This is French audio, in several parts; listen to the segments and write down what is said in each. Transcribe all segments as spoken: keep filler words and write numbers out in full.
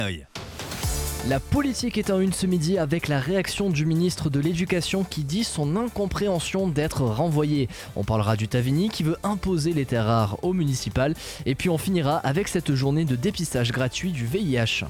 La politique est en une ce midi avec la réaction du ministre de l'Éducation qui dit son incompréhension d'être renvoyé. On parlera du Tavini qui veut imposer les terres rares aux municipales. Et puis on finira avec cette journée de dépistage gratuit du V I H.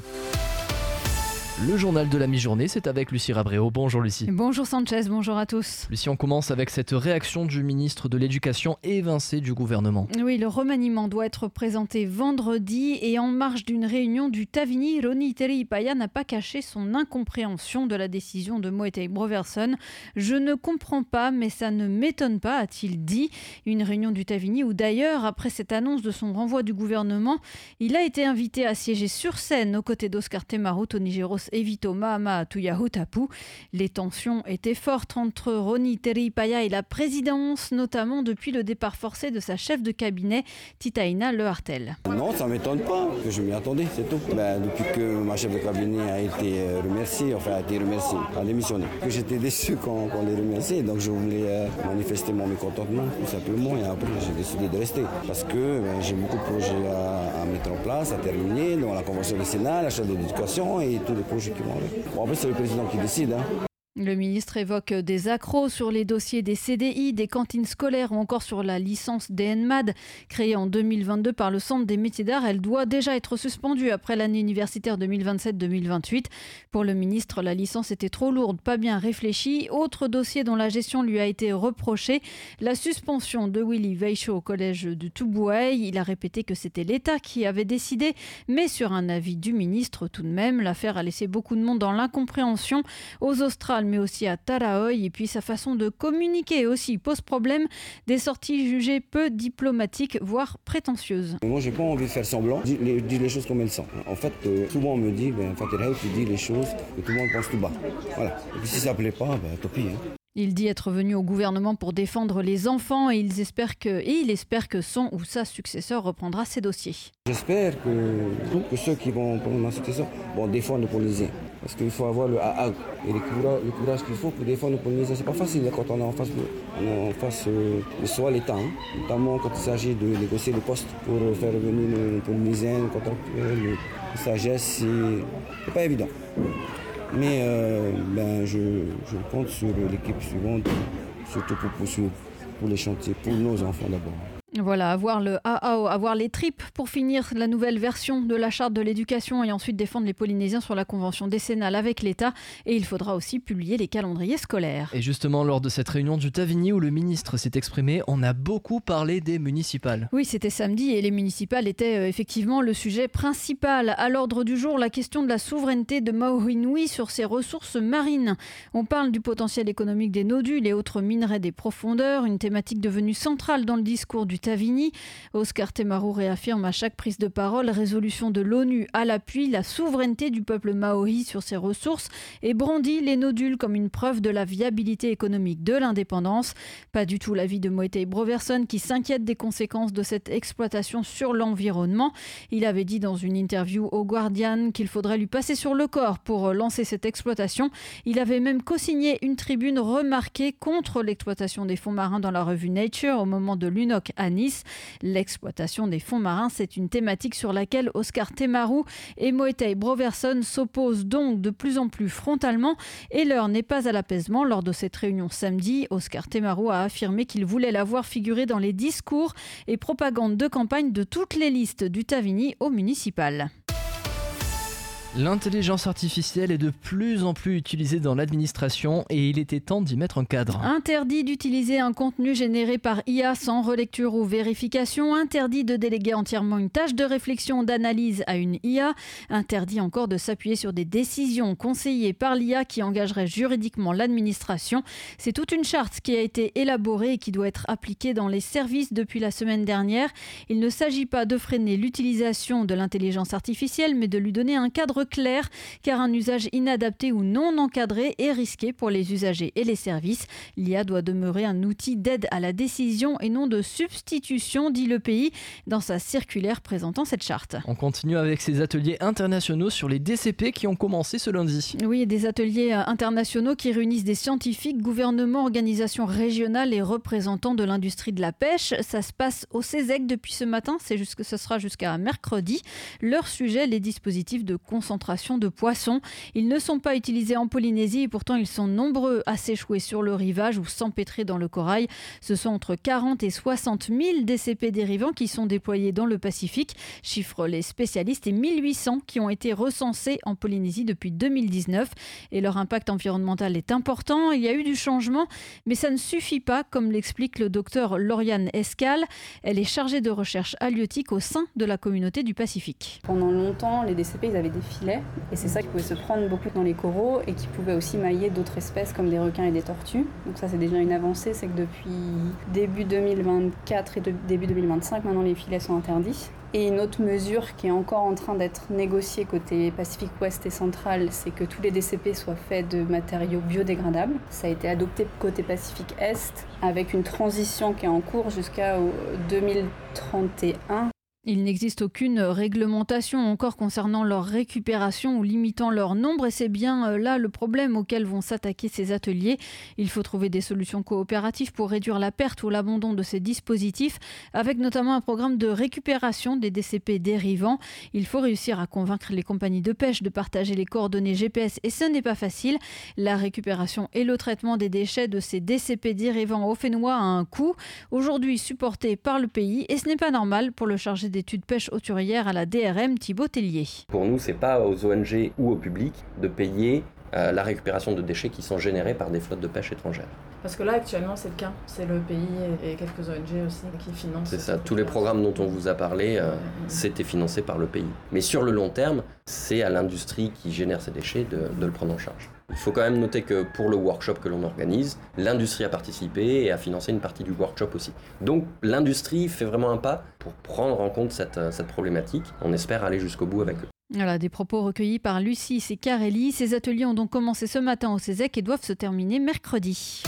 Le journal de la mi-journée, c'est avec Lucie Rabréau. Bonjour Lucie. Bonjour Sanchez, bonjour à tous. Lucie, on commence avec cette réaction du ministre de l'Éducation évincé du gouvernement. Oui, le remaniement doit être présenté vendredi et en marge d'une réunion du Tavini, Roni Teripaia n'a pas caché son incompréhension de la décision de Moetei Broverson. Je ne comprends pas, mais ça ne m'étonne pas, a-t-il dit. Une réunion du Tavini où d'ailleurs, après cette annonce de son renvoi du gouvernement, il a été invité à siéger sur scène aux côtés d'Oscar Temaru, Tony Geros et Vito Mahama Tuyahutapu. Les tensions étaient fortes entre Roni Teripaia et la présidence, notamment depuis le départ forcé de sa chef de cabinet, Titaina Lehartel. Non, ça ne m'étonne pas, que je m'y attendais, c'est tout. Ben, depuis que ma chef de cabinet a été remerciée, enfin a été remerciée, a démissionné, que j'étais déçu quand, quand on les remerciait, donc je voulais euh, manifester mon mécontentement, tout simplement, et après j'ai décidé de rester. Parce que ben, j'ai beaucoup de projets à, à mettre en place, à terminer, dont la convention du Sénat, la charte de l'éducation et tous les projets qui vont avec. Bon, après, c'est le président qui décide. Hein. Le ministre évoque des accros sur les dossiers des C D I, des cantines scolaires ou encore sur la licence D N M A D. Créée en deux mille vingt-deux par le Centre des métiers d'art, elle doit déjà être suspendue après l'année universitaire deux mille vingt-sept deux mille vingt-huit. Pour le ministre, la licence était trop lourde, pas bien réfléchie. Autre dossier dont la gestion lui a été reprochée, la suspension de Willy Weicho au collège de Tubouaï. Il a répété que c'était l'État qui avait décidé, mais sur un avis du ministre tout de même. L'affaire a laissé beaucoup de monde dans l'incompréhension. Aux Australes, mais aussi à Taraoi, et puis sa façon de communiquer aussi pose problème, des sorties jugées peu diplomatiques, voire prétentieuses. Moi, j'ai pas envie de faire semblant, dire les, dire les choses comme elles sont. En fait, euh, souvent on me dit, ben, Fatir Haït, tu dis les choses que tout le monde pense tout bas. Voilà. Et puis si ça plaît pas, ben, tant pis. Hein. Il dit être venu au gouvernement pour défendre les enfants et, ils espèrent que, et il espère que son ou sa successeur reprendra ses dossiers. J'espère que, que ceux qui vont prendre ma successeur vont défendre les Polynésiens. Parce qu'il faut avoir le A A et le courage, le courage qu'il faut pour défendre les Polynésiens. C'est pas facile quand on est en face de, on est en face euh, de soi l'État, hein. Notamment quand il s'agit de négocier les postes pour faire revenir les Polynésiens, les contractuels, les sagesse, c'est, c'est pas évident. Mais euh, ben, je, je compte sur l'équipe suivante, surtout pour poursuivre pour les chantiers, pour nos enfants d'abord. Voilà, avoir le A A O, avoir les tripes pour finir la nouvelle version de la charte de l'éducation et ensuite défendre les Polynésiens sur la convention décennale avec l'État. Et il faudra aussi publier les calendriers scolaires. Et justement, lors de cette réunion du Tavini où le ministre s'est exprimé, on a beaucoup parlé des municipales. Oui, c'était samedi et les municipales étaient euh, effectivement le sujet principal. À l'ordre du jour, la question de la souveraineté de Maui Nui sur ses ressources marines. On parle du potentiel économique des nodules et autres minerais des profondeurs, une thématique devenue centrale dans le discours du Tavini. Oscar Temaru réaffirme à chaque prise de parole, résolution de l'ONU à l'appui, la souveraineté du peuple maori sur ses ressources et brandit les nodules comme une preuve de la viabilité économique de l'indépendance. Pas du tout l'avis de Moetei Broverson qui s'inquiète des conséquences de cette exploitation sur l'environnement. Il avait dit dans une interview au Guardian qu'il faudrait lui passer sur le corps pour lancer cette exploitation. Il avait même co-signé une tribune remarquée contre l'exploitation des fonds marins dans la revue Nature au moment de l'U N O C à Nice. L'exploitation des fonds marins, c'est une thématique sur laquelle Oscar Temaru et Moetei Broverson s'opposent donc de plus en plus frontalement et l'heure n'est pas à l'apaisement. Lors de cette réunion samedi, Oscar Temaru a affirmé qu'il voulait la voir figurer dans les discours et propagandes de campagne de toutes les listes du Tavini au municipal. L'intelligence artificielle est de plus en plus utilisée dans l'administration et il était temps d'y mettre un cadre. Interdit d'utiliser un contenu généré par I A sans relecture ou vérification, interdit de déléguer entièrement une tâche de réflexion ou d'analyse à une I A, interdit encore de s'appuyer sur des décisions conseillées par l'I A qui engageraient juridiquement l'administration. C'est toute une charte qui a été élaborée et qui doit être appliquée dans les services depuis la semaine dernière. Il ne s'agit pas de freiner l'utilisation de l'intelligence artificielle, mais de lui donner un cadre clair, car un usage inadapté ou non encadré est risqué pour les usagers et les services. L'I A doit demeurer un outil d'aide à la décision et non de substitution, dit le pays dans sa circulaire présentant cette charte. On continue avec ces ateliers internationaux sur les D C P qui ont commencé ce lundi. Oui, des ateliers internationaux qui réunissent des scientifiques, gouvernements, organisations régionales et représentants de l'industrie de la pêche. Ça se passe au C E S E C depuis ce matin, c'est jusque, ce sera jusqu'à mercredi. Leur sujet, les dispositifs de consensus concentration de poissons. Ils ne sont pas utilisés en Polynésie et pourtant ils sont nombreux à s'échouer sur le rivage ou s'empêtrer dans le corail. Ce sont entre quarante et soixante mille D C P dérivants qui sont déployés dans le Pacifique, chiffrent les spécialistes, et mille huit cents qui ont été recensés en Polynésie depuis deux mille dix-neuf. Et leur impact environnemental est important. Il y a eu du changement, mais ça ne suffit pas, comme l'explique le docteur Lauriane Escal. Elle est chargée de recherche halieutique au sein de la communauté du Pacifique. Pendant longtemps, les D C P ils avaient des filets et c'est ça qui pouvait se prendre beaucoup dans les coraux et qui pouvait aussi mailler d'autres espèces comme des requins et des tortues. Donc ça c'est déjà une avancée, c'est que depuis début deux mille vingt-quatre et de, début deux mille vingt-cinq, maintenant les filets sont interdits. Et une autre mesure qui est encore en train d'être négociée côté Pacifique Ouest et Central, c'est que tous les D C P soient faits de matériaux biodégradables. Ça a été adopté côté Pacifique Est avec une transition qui est en cours jusqu'à deux mille trente et un. Il n'existe aucune réglementation encore concernant leur récupération ou limitant leur nombre et c'est bien là le problème auquel vont s'attaquer ces ateliers. Il faut trouver des solutions coopératives pour réduire la perte ou l'abandon de ces dispositifs avec notamment un programme de récupération des D C P dérivants. Il faut réussir à convaincre les compagnies de pêche de partager les coordonnées G P S et ce n'est pas facile. La récupération et le traitement des déchets de ces D C P dérivants au Fénois a un coût, aujourd'hui supporté par le pays et ce n'est pas normal pour le chargé d'études pêche hauturière à la D R M, Thibaut Tellier. Pour nous, c'est pas aux O N G ou au public de payer euh, la récupération de déchets qui sont générés par des flottes de pêche étrangères. Parce que là, actuellement, c'est le cas. C'est le pays et quelques O N G aussi qui financent. C'est ça. Tous les programmes dont on vous a parlé, euh, c'était financé par le pays. Mais sur le long terme, c'est à l'industrie qui génère ces déchets de, de le prendre en charge. Il faut quand même noter que pour le workshop que l'on organise, l'industrie a participé et a financé une partie du workshop aussi. Donc l'industrie fait vraiment un pas pour prendre en compte cette, cette problématique. On espère aller jusqu'au bout avec eux. Voilà, des propos recueillis par Lucie Secarelli. Ces ateliers ont donc commencé ce matin au Cézec et doivent se terminer mercredi.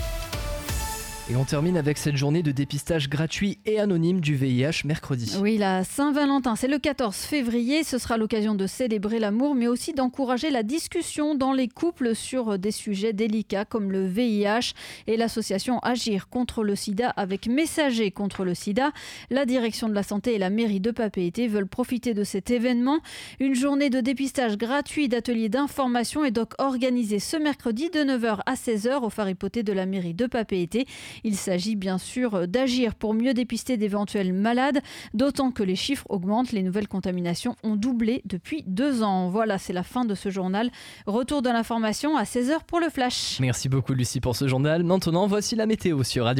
Et on termine avec cette journée de dépistage gratuit et anonyme du V I H mercredi. Oui, la Saint-Valentin, c'est le quatorze février. Ce sera l'occasion de célébrer l'amour, mais aussi d'encourager la discussion dans les couples sur des sujets délicats comme le V I H et l'association Agir contre le sida avec Messager contre le sida. La direction de la santé et la mairie de Papeete veulent profiter de cet événement. Une journée de dépistage gratuit d'ateliers d'information est donc organisée ce mercredi de neuf heures à seize heures au Faripoté de la mairie de Papeete. Il s'agit bien sûr d'agir pour mieux dépister d'éventuels malades, d'autant que les chiffres augmentent. Les nouvelles contaminations ont doublé depuis deux ans. Voilà, c'est la fin de ce journal. Retour de l'information à seize heures pour le Flash. Merci beaucoup Lucie pour ce journal. Maintenant, voici la météo sur Radio.